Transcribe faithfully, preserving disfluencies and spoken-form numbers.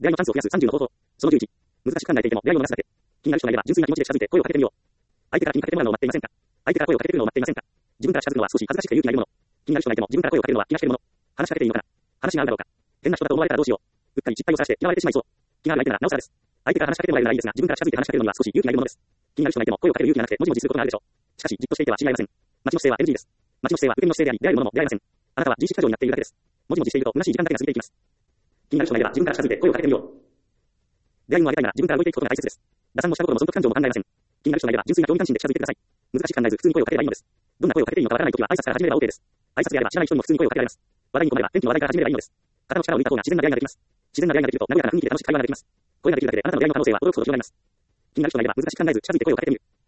出会いのチャンスを増やすさんじゅうの方法。そのじゅういち。難しく考えていても出会いを逃すだけ。気になる人がいれば純粋な気持ちで近づいて声をかけてみよう。相手から気にかけてもらうのを待っていませんか？相手から声をかけてくるのを待っていませんか？自分から近づくのは少し恥ずかしくて勇気がいるもの。気になる人がいても自分から声をかけるのは気がしているもの。話しかけていいのかな？話が合うだろうか？変な人だと思われたらどうしよう。うっかり失敗をさらして嫌われてしまいそう。気がある相手ならなおさらです。相手から話しかけてもらえるならいいですが、自分から近づいて話しかけるのには少し勇気がいるものです。気になる人がいても声をかける勇気がなくてもじもじすることがあるでしょう。しかしじっとしていては違いません。待ちの姿勢は エヌジー です。待ちの姿勢は受け身の姿勢であり、出会えるものも出会えません。あなたは自意識過剰になっているだけです。もじもじしていると虚しい時間だけが過ぎていきます。気になる人がいれば自分から近づいて声をかけてみよう。出会いをあげたいなら自分から動いていくことが大切です。打算もしたことも損得感情も考えません。気になる人がいれば純粋な興味関心で近づいてください。難しく考えず普通に声をかければいいのです。どんな声をかけていいのかわからないときは挨拶から始めれば OK です。挨拶であれば知らない人にも普通に声をかけられます。話題に困れば天気の話題から始めればいいのです。肩の力を抜いた方が自然な出会いができます。自然な出会いができると和やかな雰囲気で楽しく会話ができます。声ができるだけであなたの出会いの可能性は驚くほど広がります。気になる人がいれば難しく考えず近づいて声をかけてみる。